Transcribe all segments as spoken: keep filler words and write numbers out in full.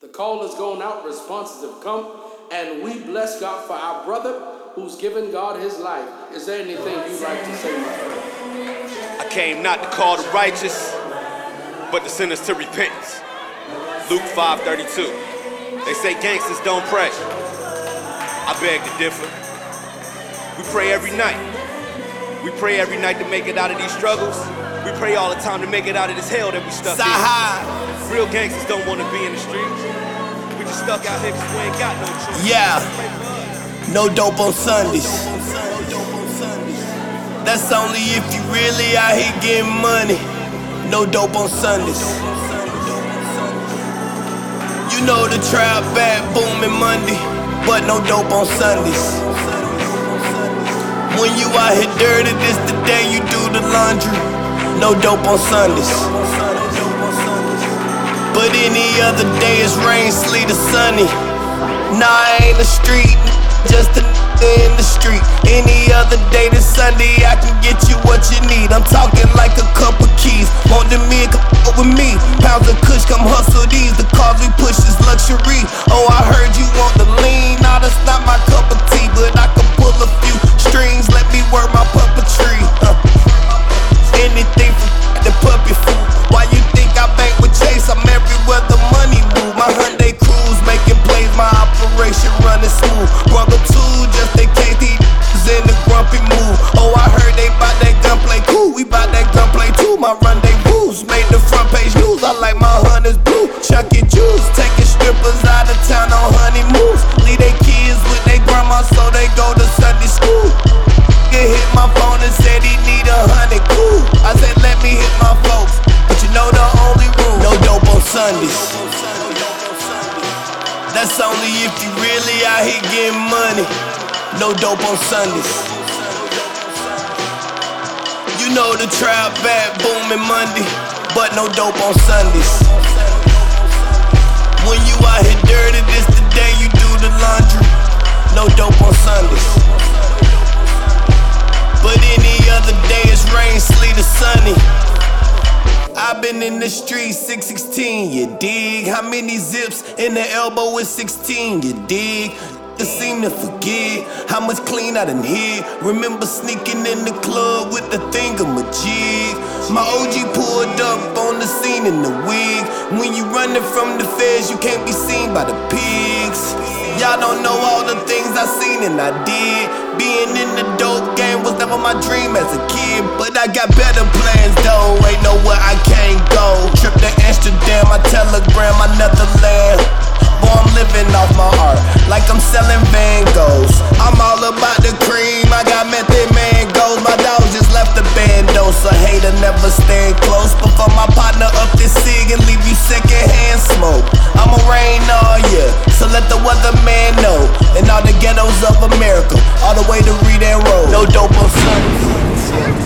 The call has gone out, responses have come, and we bless God for our brother who's given God his life. Is there anything you'd like to say, my friend? I came not to call the righteous, but the sinners to repentance. Luke five thirty-two. They say gangsters don't pray. I beg to differ. We pray every night. We pray every night to make it out of these struggles. We pray all the time to make it out of this hell that we stuck in. Real gangsters don't want to be in the streets. We just stuck out here because we ain't got no choice. Yeah, no dope on Sundays. That's only if you really out here getting money. No dope on Sundays. You know the trap back booming Monday, but no dope on Sundays. When you out here dirty, this the day you do the laundry. No dope on Sundays. But any other day it's rain, sleet, or sunny. Nah, I ain't the street, just a in the street. Any other day than Sunday, I can get you what you need. I'm talking like a couple keys. Want the men, come up with me. Pounds of kush, come hustle these. The cars we push is luxury. Oh, I heard you want the lean. Nah, that's not my cup of tea, but I can pull a few strings. Let me work my puppetry. Uh. Anything from the puppy food. Why you think I bank with Chase? I'm everywhere the money move. My Hyundai Cruise making plays, my operation running smooth. Brother two, just in case these in the grumpy mood. Oh, I heard they bout that gunplay. Cool, we bout that gunplay too. My rendezvous made the front page news. I like my hunters blue. Chunky juice, taking strippers out of town on honeymoons. Leave they kids with their grandma so they go to Sunday school. He hit my phone and said he need a hundred, cool. I said let me hit my folks, but you know the only rule, no dope on Sundays. That's only if you really out here getting money. No dope on Sundays. You know the trap back booming Monday, but no dope on Sundays. When you out here dirty, this the day you do the laundry. No dope on Sundays. But any other day it's rain, sleet, or sunny. I've been in the streets six sixteen, you dig? How many zips in the elbow is sixteen, you dig? You seem to forget how much clean I done hit. Remember sneaking in the club with the thingamajig. My O G pulled up on the scene in the wig. When you running from the feds, you can't be seen by the pigs. Y'all don't know all the things I seen and I did. Being in the dope game was never my dream as a kid, but I got better plans though. Ain't nowhere I can't go. Trip to Amsterdam, my telegram, my Netherlands. Boy, I'm living off my art like I'm selling Van Goghs. I'm all about the cream, I got method mangoes. My dog just left the bando, so hater never stand close. Before my partner up this cig and leave you secondhand smoke. I'ma rain all year, so let the weatherman know. In all the ghettos of America, all the way to Reed and Road. No dope on Sundays.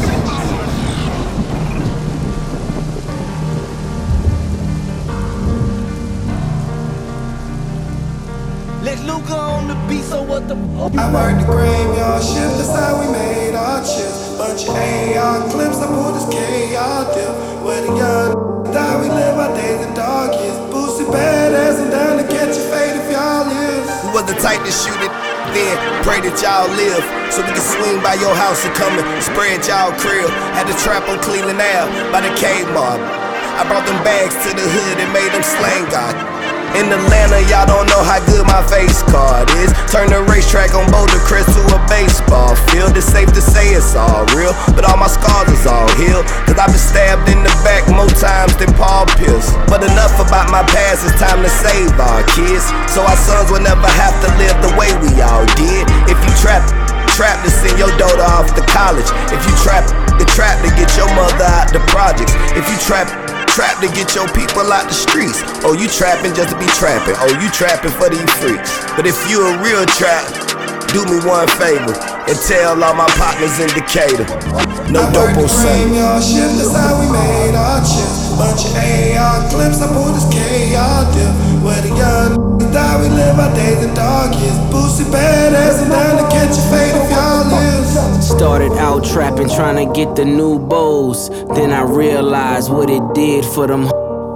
Let Luca on the beat, so what the fuck? I worked the graveyard shift, that's how we made our chips. Bunch of A R clips, I pulled this K R dip. With a young die, we live our days in dark years. Boosie badass, I'm down to catch a fade if y'all live. We was the type to shoot it, then pray that y'all live. So we can swing by your house and come and spread y'all crib. Had the trap on Cleveland Ave by the Kmart. I brought them bags to the hood and made them slang God. In Atlanta, y'all don't know how good my face card is. Turn the racetrack on Boulder Crest to a baseball field. It's safe to say it's all real, but all my scars is all healed. Cause I've been stabbed in the back more times than Paul Pierce. But enough about my past, it's time to save our kids, so our sons will never have to live the way we all did. If you trap, trap to send your daughter off to college. If you trap, the trap to get your mother out the projects. If you trap, trap to get your people out the streets. Oh, you trapping just to be trapping. Oh, you trapping for these freaks. But if you a real trap, do me one favor and tell all my partners in Decatur. No dope on Sunday. Graveyard shift, that's how we made our chips. Bunch of A R clips, I pulled this K R dip. Where the young die, we live our days in dark years. Boosie badass, I'm down to catch a fade if y'all live. Started out trapping, trying to get the new bows. Then I realized what it did for them.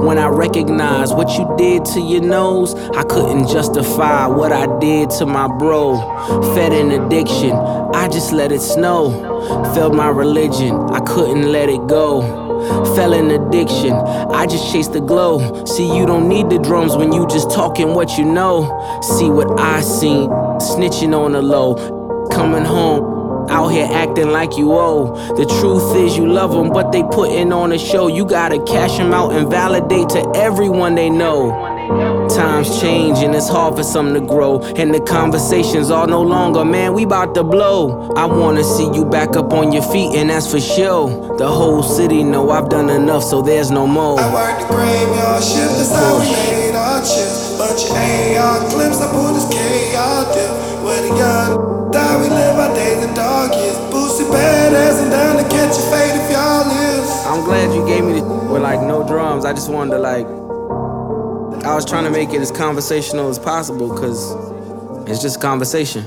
When I recognize what you did to your nose, I couldn't justify what I did to my bro. Fed an addiction, I just let it snow. Failed my religion, I couldn't let it go. Fell in addiction, I just chased the glow. See, you don't need the drums when you just talking what you know. See what I seen, snitching on the low. Coming home, out here acting like you owe. The truth is you love them, but they putting on a show. You gotta cash them out and validate to everyone they know. Times change and it's hard for some to grow. And the conversations are no longer, man, we bout to blow. I wanna see you back up on your feet, and that's for sure. The whole city know I've done enough, so there's no more. I worked the graveyard shift, that's how we made our chips. Bunch of A R clips, I pulled this K R dip. With a young die, we live our days in dark years. Boosie badass and down to catch your fate if y'all is. I'm glad you gave me the with like no drums. I just wanted to like, I was trying to make it as conversational as possible, cause it's just a conversation.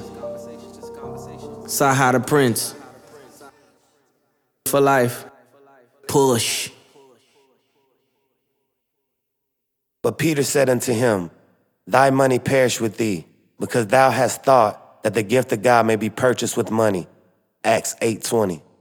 Saha the Prince. For life. Push. But Peter said unto him, Thy money perish with thee, because thou hast thought that the gift of God may be purchased with money. Acts eight twenty.